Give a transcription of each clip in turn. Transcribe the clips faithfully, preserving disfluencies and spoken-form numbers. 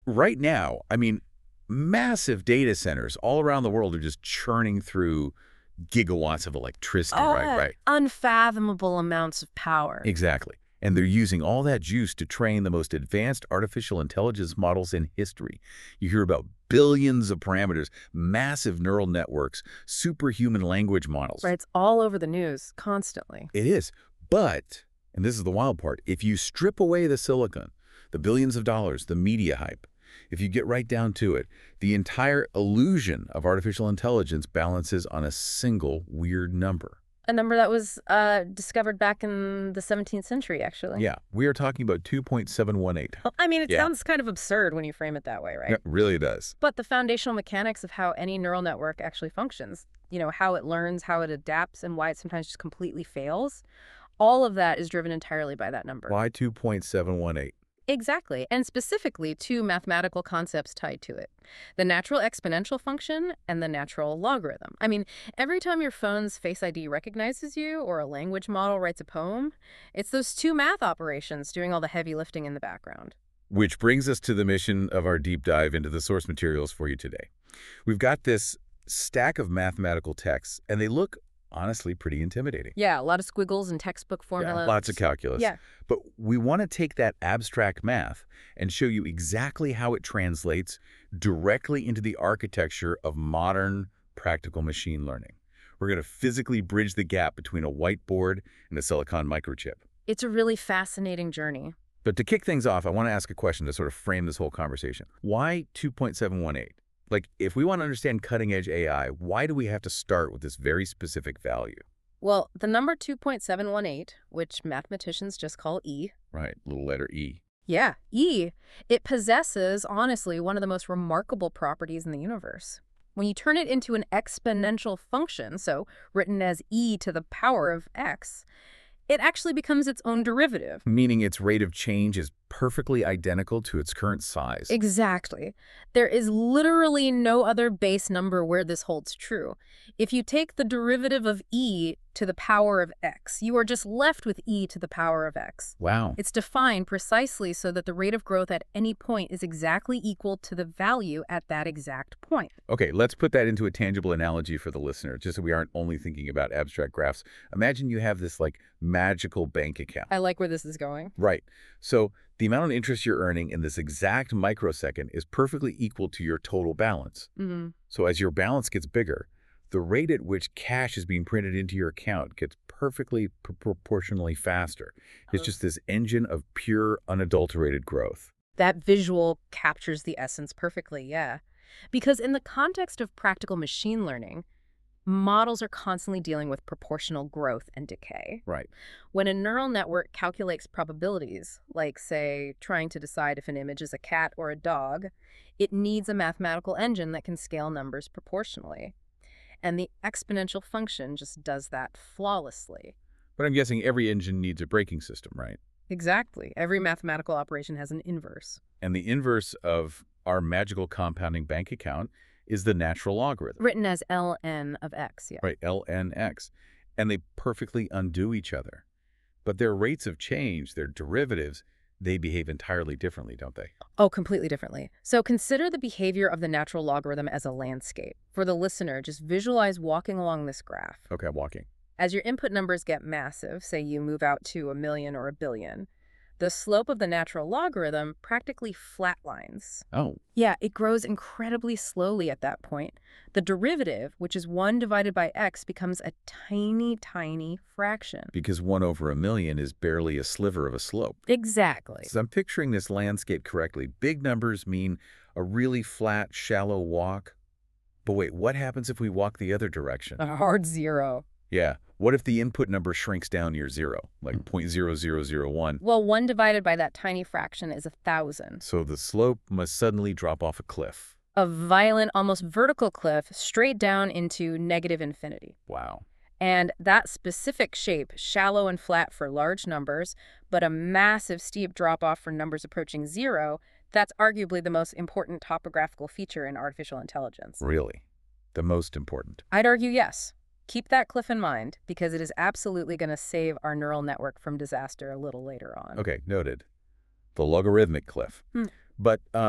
right now, I mean, massive data centers all around the world are just churning through gigawatts of electricity, right? Uh, Right. unfathomable amounts of power. Exactly. And they're using all that juice to train the most advanced artificial intelligence models in history. You hear about billions of parameters, massive neural networks, superhuman language models. Right, it's all over the news, constantly. It is. But, and this is the wild part, if you strip away the silicon, the billions of dollars, the media hype, if you get right down to it, the entire illusion of artificial intelligence balances on a single weird number. A number that was uh, discovered back in the seventeenth century, actually. Yeah, we are talking about two point seven one eight. Well, I mean, it Yeah. sounds kind of absurd when you frame it that way, right? It really does. But the foundational mechanics of how any neural network actually functions, you know, how it learns, how it adapts, and why it sometimes just completely fails, all of that is driven entirely by that number. Why two point seven one eight? Exactly, and specifically two mathematical concepts tied to it. The natural exponential function and the natural logarithm. I mean, every time your phone's Face I D recognizes you or a language model writes a poem, it's those two math operations doing all the heavy lifting in the background. Which brings us to the mission of our deep dive into the source materials for you today. We've got this stack of mathematical texts, and they look, honestly, pretty intimidating. Yeah, a lot of squiggles and textbook Yeah, formulas. lots of calculus. Yeah. But we want to take that abstract math and show you exactly how it translates directly into the architecture of modern practical machine learning. We're going to physically bridge the gap between a whiteboard and a silicon microchip. It's a really fascinating journey. But to kick things off, I want to ask a question to sort of frame this whole conversation. Why two point seven one eight? Like, if we want to understand cutting-edge A I, why do we have to start with this very specific value? Well, the number two point seven one eight, which mathematicians just call E, Right, little letter E. yeah, E, it possesses, honestly, one of the most remarkable properties in the universe. When you turn it into an exponential function, so written as E to the power of x, it actually becomes its own derivative. Meaning its rate of change is perfectly identical to its current size. Exactly. There is literally no other base number where this holds true. If you take the derivative of E to the power of x, you are just left with E to the power of x. Wow. It's defined precisely so that the rate of growth at any point is exactly equal to the value at that exact point. Okay, let's put that into a tangible analogy for the listener, just so we aren't only thinking about abstract graphs. Imagine you have this, like, magical bank account. I like where this is going. Right. So the amount of interest you're earning in this exact microsecond is perfectly equal to your total balance. Mm-hmm. So as your balance gets bigger, the rate at which cash is being printed into your account gets perfectly pr proportionally faster. It's just this engine of pure, unadulterated growth. That visual captures the essence perfectly, yeah. Because in the context of practical machine learning, models are constantly dealing with proportional growth and decay. Right. When a neural network calculates probabilities, like, say, trying to decide if an image is a cat or a dog, it needs a mathematical engine that can scale numbers proportionally. And the exponential function just does that flawlessly. But I'm guessing every engine needs a braking system, right? Exactly. Every mathematical operation has an inverse. And the inverse of our magical compounding bank account is the natural logarithm. Written as ln of x, yeah. Right, ln x. And they perfectly undo each other. But their rates of change, their derivatives, they behave entirely differently, don't they? Oh, completely differently. So consider the behavior of the natural logarithm as a landscape. For the listener, just visualize walking along this graph. Okay, I'm walking. As your input numbers get massive, say you move out to a million or a billion, the slope of the natural logarithm practically flatlines. Oh, Yeah, it grows incredibly slowly at that point. The derivative, which is one divided by x, becomes a tiny, tiny fraction. because one over a million is barely a sliver of a slope. Exactly. So I'm picturing this landscape correctly. Big numbers mean a really flat, shallow walk. But wait, what happens if we walk the other direction? A hard zero. Yeah. What if the input number shrinks down near zero, like zero point zero zero zero one? Well, one divided by that tiny fraction is a thousand. So the slope must suddenly drop off a cliff. A violent, almost vertical cliff straight down into negative infinity. Wow. And that specific shape, shallow and flat for large numbers, but a massive steep drop-off for numbers approaching zero, that's arguably the most important topographical feature in artificial intelligence. Really? The most important. I'd argue yes. Keep that cliff in mind, because it is absolutely going to save our neural network from disaster a little later on. Okay, noted. The logarithmic cliff. Hmm. But um,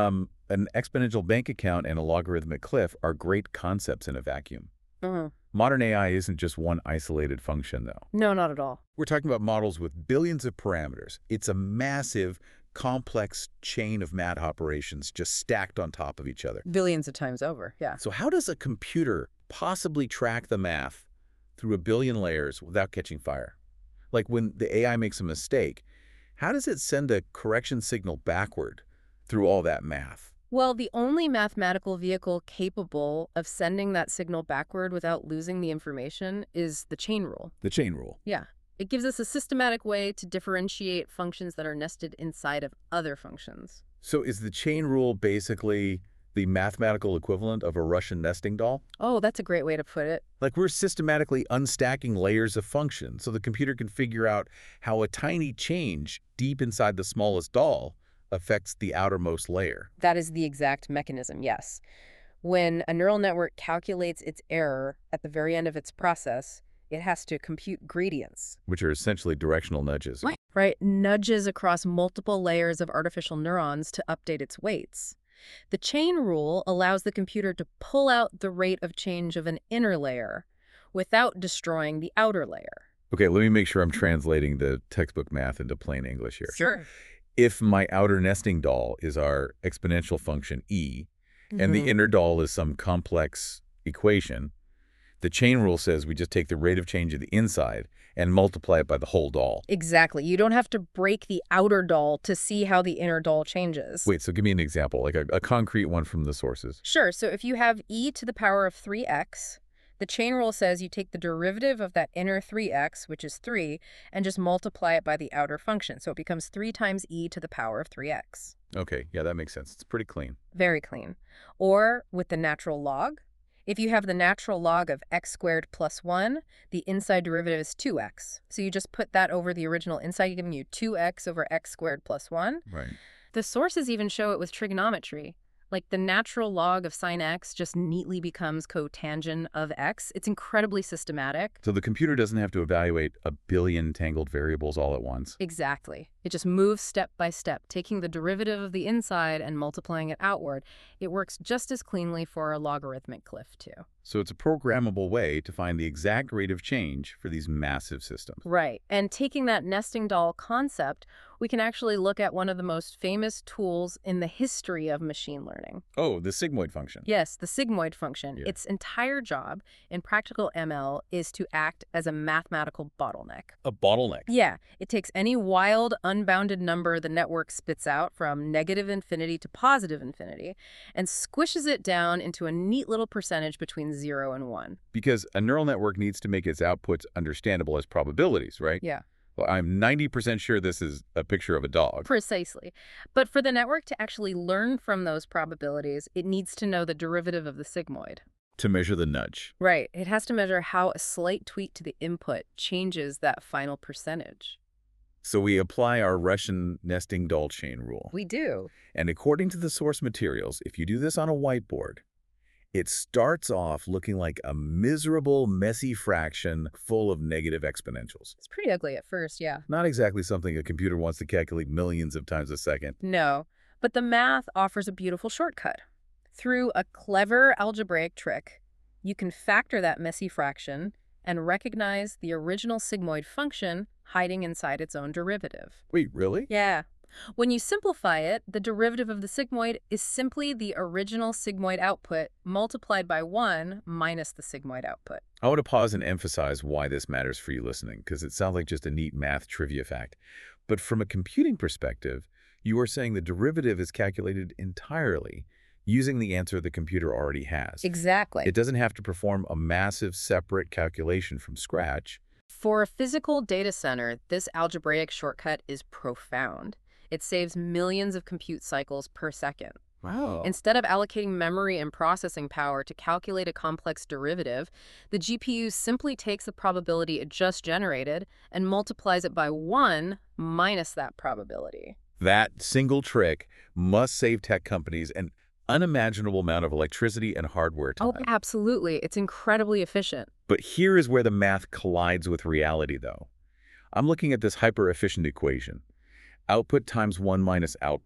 an exponential bank account and a logarithmic cliff are great concepts in a vacuum. Hmm. Modern A I isn't just one isolated function, though. No, not at all. We're talking about models with billions of parameters. It's a massive, complex chain of math operations just stacked on top of each other. Billions of times over, yeah. So how does a computer possibly track the math through a billion layers without catching fire? Like when the A I makes a mistake, how does it send a correction signal backward through all that math? Well, the only mathematical vehicle capable of sending that signal backward without losing the information is the chain rule. The chain rule. Yeah. It gives us a systematic way to differentiate functions that are nested inside of other functions. So is the chain rule basically the mathematical equivalent of a Russian nesting doll? Oh, that's a great way to put it. Like we're systematically unstacking layers of functions so the computer can figure out how a tiny change deep inside the smallest doll affects the outermost layer. That is the exact mechanism, yes. When a neural network calculates its error at the very end of its process, it has to compute gradients. Which are essentially directional nudges. Right. Right, nudges across multiple layers of artificial neurons to update its weights. The chain rule allows the computer to pull out the rate of change of an inner layer without destroying the outer layer. Okay, let me make sure I'm translating the textbook math into plain English here. Sure. If my outer nesting doll is our exponential function e, and the inner doll is some complex equation, the chain rule says we just take the rate of change of the inside and multiply it by the whole doll. Exactly. You don't have to break the outer doll to see how the inner doll changes. Wait, so give me an example, like a, a concrete one from the sources. Sure. So if you have e to the power of three x, the chain rule says you take the derivative of that inner three x, which is three, and just multiply it by the outer function. So it becomes three times e to the power of three x. Okay, yeah, that makes sense. It's pretty clean. Very clean. Or with the natural log, if you have the natural log of x squared plus one, the inside derivative is two x. So you just put that over the original inside, giving you two x over x squared plus one. Right. The sources even show it with trigonometry. Like the natural log of sine x just neatly becomes cotangent of x. It's incredibly systematic. So the computer doesn't have to evaluate a billion tangled variables all at once. Exactly. It just moves step by step, taking the derivative of the inside and multiplying it outward. It works just as cleanly for a logarithmic cliff, too. So it's a programmable way to find the exact rate of change for these massive systems. Right. And taking that nesting doll concept, we can actually look at one of the most famous tools in the history of machine learning. Oh, the sigmoid function. Yes, the sigmoid function. Yeah. Its entire job in practical M L is to act as a mathematical bottleneck. A bottleneck. Yeah, it takes any wild, unbounded number the network spits out from negative infinity to positive infinity and squishes it down into a neat little percentage between zero and one. Because a neural network needs to make its outputs understandable as probabilities, right? Yeah. Well, I'm ninety percent sure this is a picture of a dog. Precisely. But for the network to actually learn from those probabilities, it needs to know the derivative of the sigmoid. To measure the nudge. Right. It has to measure how a slight tweak to the input changes that final percentage. So we apply our Russian nesting doll chain rule. We do. And according to the source materials, if you do this on a whiteboard, it starts off looking like a miserable, messy fraction full of negative exponentials. It's pretty ugly at first, yeah. Not exactly something a computer wants to calculate millions of times a second. No, but the math offers a beautiful shortcut. Through a clever algebraic trick, you can factor that messy fraction and recognize the original sigmoid function hiding inside its own derivative. Wait, really? Yeah. When you simplify it, the derivative of the sigmoid is simply the original sigmoid output multiplied by one minus the sigmoid output. I want to pause and emphasize why this matters for you listening, because it sounds like just a neat math trivia fact. But from a computing perspective, you are saying the derivative is calculated entirely using the answer the computer already has. Exactly. It doesn't have to perform a massive separate calculation from scratch. For a physical data center, this algebraic shortcut is profound. It saves millions of compute cycles per second. Wow. Instead of allocating memory and processing power to calculate a complex derivative, the G P U simply takes the probability it just generated and multiplies it by one minus that probability. That single trick must save tech companies an unimaginable amount of electricity and hardware time. Oh, absolutely. It's incredibly efficient. But here is where the math collides with reality, though. I'm looking at this hyper-efficient equation. Output times one minus output.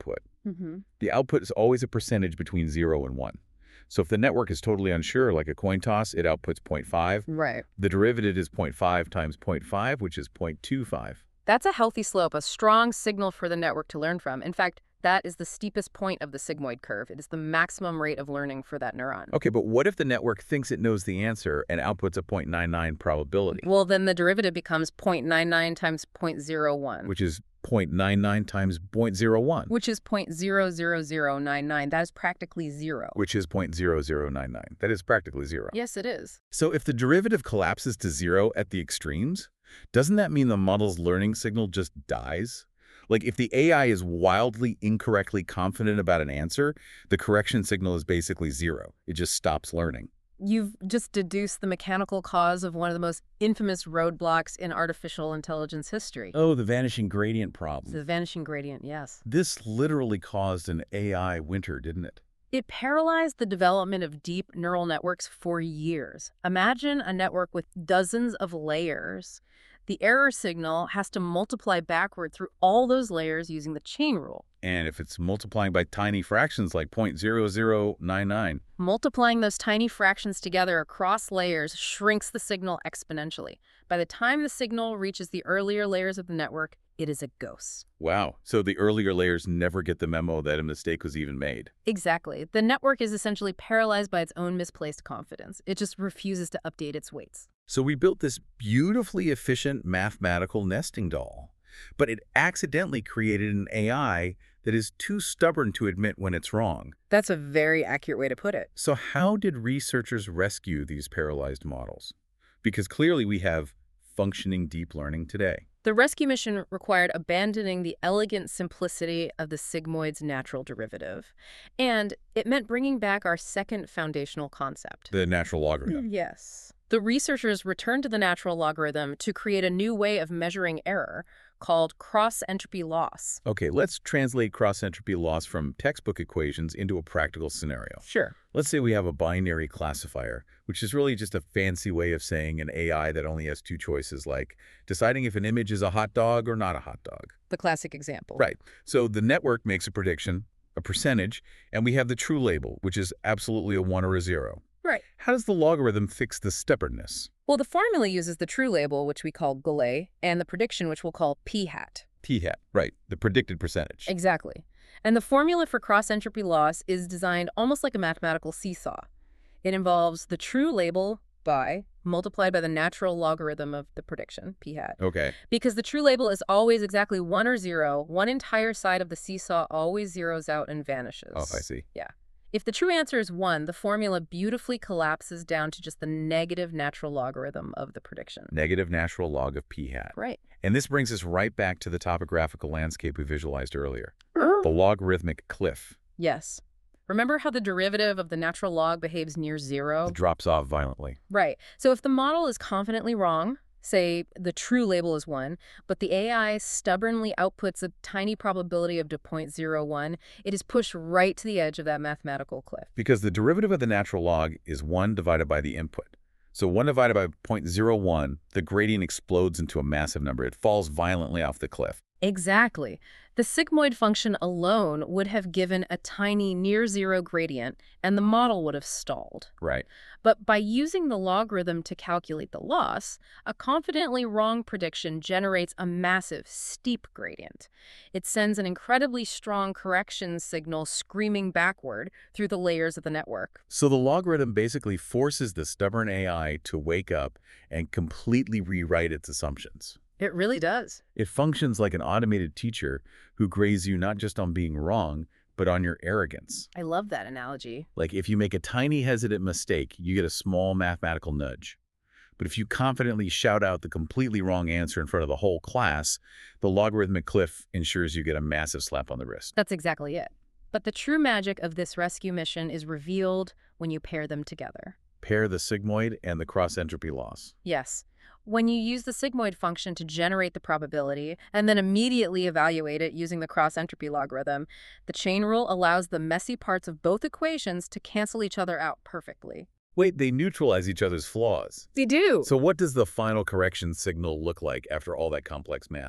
Mm-hmm. The output is always a percentage between zero and one. So if the network is totally unsure, like a coin toss, it outputs zero point five. Right. The derivative is zero point five times zero point five, which is zero point two five. That's a healthy slope, a strong signal for the network to learn from. In fact, that is the steepest point of the sigmoid curve. It is the maximum rate of learning for that neuron. Okay, but what if the network thinks it knows the answer and outputs a zero point nine nine probability? Well, then the derivative becomes zero point nine nine times zero point zero one. Which is zero point nine nine times zero point zero one. Which is zero point zero zero zero nine nine. That is practically zero. Which is zero point zero zero nine nine. That is practically zero. Yes, it is. So if the derivative collapses to zero at the extremes, doesn't that mean the model's learning signal just dies? Like if the A I is wildly incorrectly confident about an answer, the correction signal is basically zero. It just stops learning. You've just deduced the mechanical cause of one of the most infamous roadblocks in artificial intelligence history. Oh, the vanishing gradient problem. The vanishing gradient, yes. This literally caused an A I winter, didn't it? It paralyzed the development of deep neural networks for years. Imagine a network with dozens of layers. The error signal has to multiply backward through all those layers using the chain rule. And if it's multiplying by tiny fractions like zero point zero zero nine nine. Multiplying those tiny fractions together across layers shrinks the signal exponentially. By the time the signal reaches the earlier layers of the network, it is a ghost. Wow. So the earlier layers never get the memo that a mistake was even made. Exactly. The network is essentially paralyzed by its own misplaced confidence. It just refuses to update its weights. So we built this beautifully efficient mathematical nesting doll, but it accidentally created an A I that is too stubborn to admit when it's wrong. That's a very accurate way to put it. So how did researchers rescue these paralyzed models? Because clearly we have functioning deep learning today. The rescue mission required abandoning the elegant simplicity of the sigmoid's natural derivative. And it meant bringing back our second foundational concept. The natural logarithm. Yes. The researchers returned to the natural logarithm to create a new way of measuring error called cross-entropy loss. Okay, let's translate cross-entropy loss from textbook equations into a practical scenario. Sure. Let's say we have a binary classifier, which is really just a fancy way of saying an A I that only has two choices, like deciding if an image is a hot dog or not a hot dog. The classic example. Right. So the network makes a prediction, a percentage, and we have the true label, which is absolutely a one or a zero. Right. How does the logarithm fix the stubbornness? Well, the formula uses the true label, which we call Gallet, and the prediction, which we'll call p-hat. P-hat, right, the predicted percentage. Exactly. And the formula for cross-entropy loss is designed almost like a mathematical seesaw. It involves the true label, by, multiplied by the natural logarithm of the prediction, p-hat. Okay. Because the true label is always exactly one or zero, one entire side of the seesaw always zeroes out and vanishes. Oh, I see. Yeah. If the true answer is one, the formula beautifully collapses down to just the negative natural logarithm of the prediction. Negative natural log of p-hat. Right. And this brings us right back to the topographical landscape we visualized earlier, the logarithmic cliff. Yes. Remember how the derivative of the natural log behaves near zero? It drops off violently. Right. So if the model is confidently wrong, say the true label is one, but the A I stubbornly outputs a tiny probability of zero point zero one, it is pushed right to the edge of that mathematical cliff. Because the derivative of the natural log is one divided by the input. So one divided by zero point zero one, the gradient explodes into a massive number. It falls violently off the cliff. Exactly. The sigmoid function alone would have given a tiny near-zero gradient, and the model would have stalled. Right. But by using the logarithm to calculate the loss, a confidently wrong prediction generates a massive, steep gradient. It sends an incredibly strong correction signal screaming backward through the layers of the network. So the logarithm basically forces the stubborn A I to wake up and completely rewrite its assumptions. It really does. It functions like an automated teacher who grades you not just on being wrong, but on your arrogance. I love that analogy. Like if you make a tiny hesitant mistake, you get a small mathematical nudge. But if you confidently shout out the completely wrong answer in front of the whole class, the logarithmic cliff ensures you get a massive slap on the wrist. That's exactly it. But the true magic of this rescue mission is revealed when you pair them together. Pair the sigmoid and the cross-entropy loss. Yes. When you use the sigmoid function to generate the probability and then immediately evaluate it using the cross-entropy logarithm, the chain rule allows the messy parts of both equations to cancel each other out perfectly. Wait, they neutralize each other's flaws. They do. So what does the final correction signal look like after all that complex math?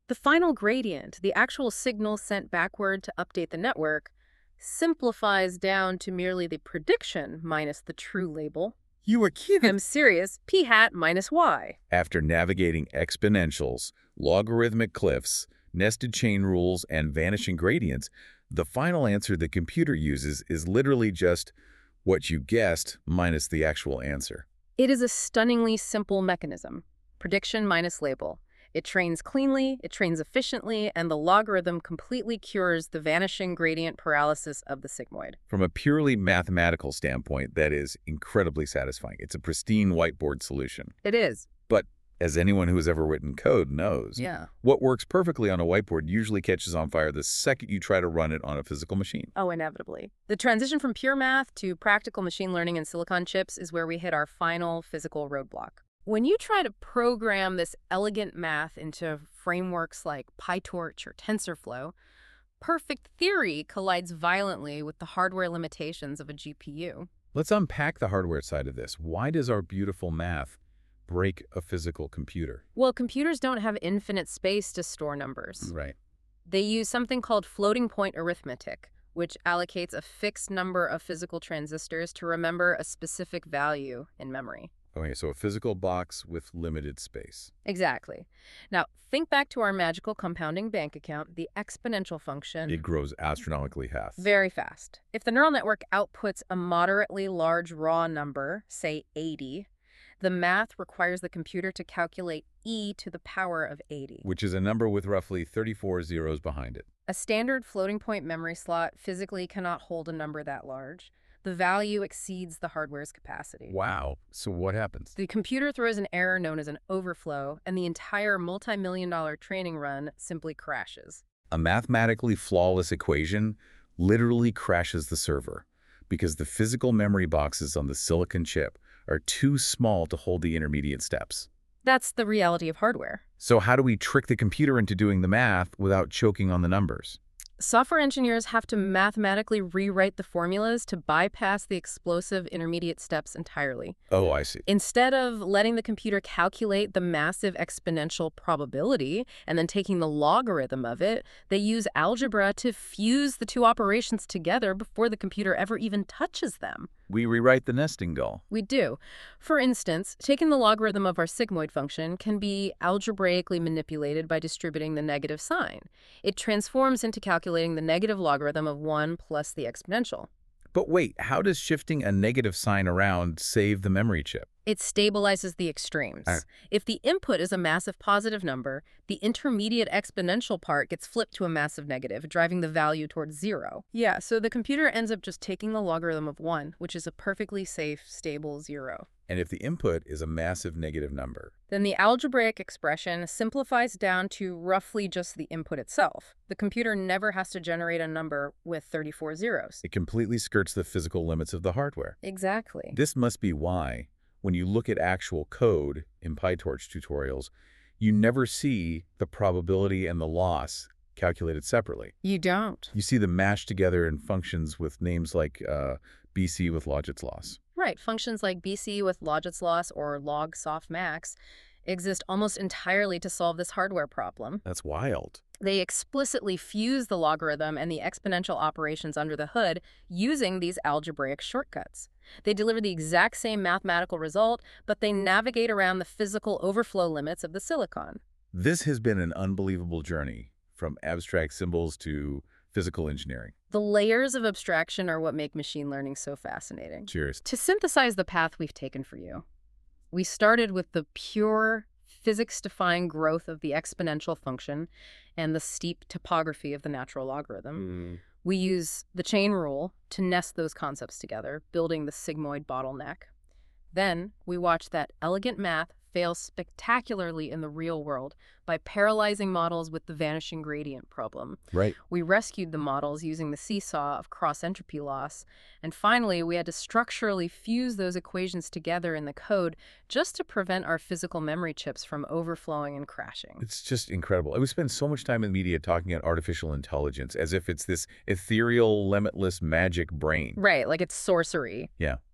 The final gradient, the actual signal sent backward to update the network, simplifies down to merely the prediction minus the true label. You were kidding. I'm serious, p hat minus y. After navigating exponentials, logarithmic cliffs, nested chain rules, and vanishing gradients, the final answer the computer uses is literally just what you guessed minus the actual answer. It is a stunningly simple mechanism. Prediction minus label. It trains cleanly, it trains efficiently, and the logarithm completely cures the vanishing gradient paralysis of the sigmoid. From a purely mathematical standpoint, that is incredibly satisfying. It's a pristine whiteboard solution. It is. But as anyone who has ever written code knows, Yeah. what works perfectly on a whiteboard usually catches on fire the second you try to run it on a physical machine. Oh, inevitably. The transition from pure math to practical machine learning and silicon chips is where we hit our final physical roadblock. When you try to program this elegant math into frameworks like PyTorch or TensorFlow, perfect theory collides violently with the hardware limitations of a G P U. Let's unpack the hardware side of this. Why does our beautiful math break a physical computer? Well, computers don't have infinite space to store numbers. Right. They use something called floating point arithmetic, which allocates a fixed number of physical transistors to remember a specific value in memory. Okay, so a physical box with limited space. Exactly. Now, think back to our magical compounding bank account, the exponential function. It grows astronomically fast. Very fast. If the neural network outputs a moderately large raw number, say eighty, the math requires the computer to calculate e to the power of eighty. Which is a number with roughly thirty-four zeros behind it. A standard floating point memory slot physically cannot hold a number that large. The value exceeds the hardware's capacity. Wow. So what happens? The computer throws an error known as an overflow, and the entire multi-million dollar training run simply crashes. A mathematically flawless equation literally crashes the server because the physical memory boxes on the silicon chip are too small to hold the intermediate steps. That's the reality of hardware. So how do we trick the computer into doing the math without choking on the numbers? Software engineers have to mathematically rewrite the formulas to bypass the explosive intermediate steps entirely. Oh, I see. Instead of letting the computer calculate the massive exponential probability and then taking the logarithm of it, they use algebra to fuse the two operations together before the computer ever even touches them. We rewrite the nesting doll. We do. For instance, taking the logarithm of our sigmoid function can be algebraically manipulated by distributing the negative sign. It transforms into calculating the negative logarithm of one plus the exponential. But wait, how does shifting a negative sign around save the memory chip? It stabilizes the extremes. Uh. If the input is a massive positive number, the intermediate exponential part gets flipped to a massive negative, driving the value towards zero. Yeah, so the computer ends up just taking the logarithm of one, which is a perfectly safe, stable zero. And if the input is a massive negative number? Then the algebraic expression simplifies down to roughly just the input itself. The computer never has to generate a number with thirty-four zeros. It completely skirts the physical limits of the hardware. Exactly. This must be why, when you look at actual code in PyTorch tutorials, you never see the probability and the loss calculated separately. You don't. You see them mashed together in functions with names like uh, B C with logits loss. Right. Functions like B C with logits loss or log softmax exist almost entirely to solve this hardware problem. That's wild. They explicitly fuse the logarithm and the exponential operations under the hood using these algebraic shortcuts. They deliver the exact same mathematical result, but they navigate around the physical overflow limits of the silicon. This has been an unbelievable journey from abstract symbols to physical engineering. The layers of abstraction are what make machine learning so fascinating. Cheers. To synthesize the path we've taken for you, we started with the pure physics-defying growth of the exponential function and the steep topography of the natural logarithm. Mm. We use the chain rule to nest those concepts together, building the sigmoid bottleneck. Then we watch that elegant math fail spectacularly in the real world by paralyzing models with the vanishing gradient problem. Right. We rescued the models using the seesaw of cross-entropy loss. And finally, we had to structurally fuse those equations together in the code just to prevent our physical memory chips from overflowing and crashing. It's just incredible. We spend so much time in the media talking about artificial intelligence as if it's this ethereal, limitless magic brain. Right, like it's sorcery. Yeah.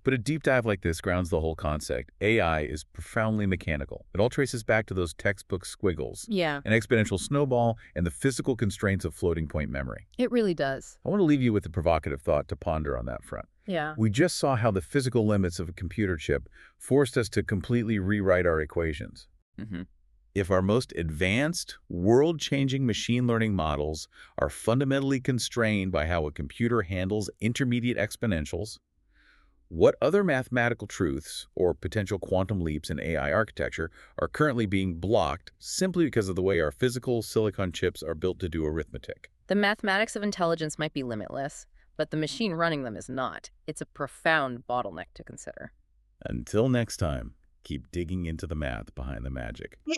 But a deep dive like this grounds the whole concept. A I is profoundly mechanical. It all traces back to those textbook squiggles, Yeah, an exponential snowball, and the physical constraints of floating point memory. it really does. I want to leave you with a provocative thought to ponder on that front. Yeah. We just saw how the physical limits of a computer chip forced us to completely rewrite our equations. Mm-hmm. If our most advanced, world-changing machine learning models are fundamentally constrained by how a computer handles intermediate exponentials, what other mathematical truths or potential quantum leaps in A I architecture are currently being blocked simply because of the way our physical silicon chips are built to do arithmetic? The mathematics of intelligence might be limitless, but the machine running them is not. It's a profound bottleneck to consider. Until next time, keep digging into the math behind the magic.